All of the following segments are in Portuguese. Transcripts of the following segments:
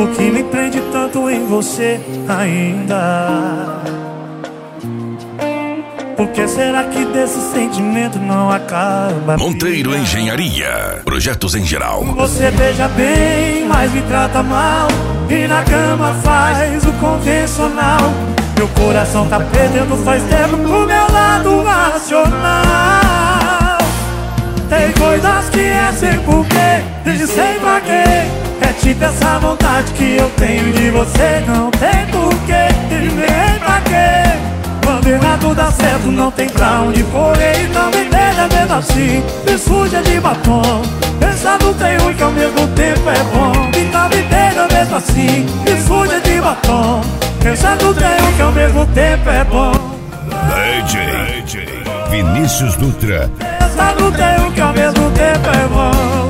O que me prende tanto em você ainda? Por que será que desse sentimento não acaba? Monteiro Engenharia, projetos em geral. Você beija bem, mas me trata mal, e na cama faz o convencional. Meu coração tá perdendo faz tempo pro meu lado racional. Tem coisas que é sem porquê, desde sem pra quê. É tipo essa vontade que eu tenho de você. Não tem porquê, e nem pra quê. Quando errado dá certo, não tem pra onde correr. Então me deixa mesmo assim, me suja de batom. Pensar no tem ruim que ao mesmo tempo é bom. Então me deixa mesmo assim, me suja de batom. Pensar no tem ruim que ao mesmo tempo é bom. DJ Vinícius Dutra. Pensar no tem ruim que ao mesmo tempo é bom.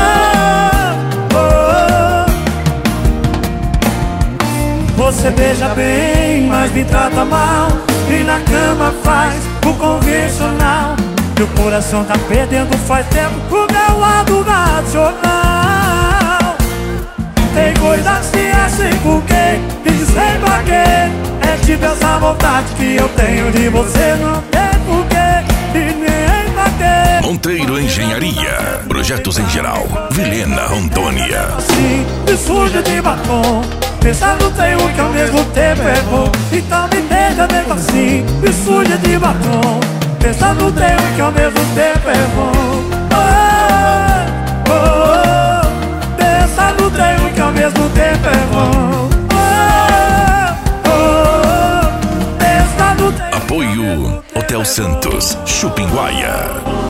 Você beija bem, mas me trata mal, e na cama faz o convencional. Meu coração tá perdendo faz tempo pro meu lado racional. Tem coisas que é sem porquê, e sem pra quê. É tipo essa vontade que eu tenho de você. Não tem porquê, e nem pra quê. Monteiro Engenharia, projetos em geral. Vilhena, Rondônia. Assim, me suja de batom. Pensar no tem um que ao mesmo tempo é bom. Então me deixa mesmo assim, me suja de batom. Pensar no tem um que ao mesmo tempo é bom. Oh, oh, oh. Pensar no tem um que ao mesmo tempo é bom. Oh, oh, oh. Pensar no tem um. Apoio Hotel Santos, Chupinguaia.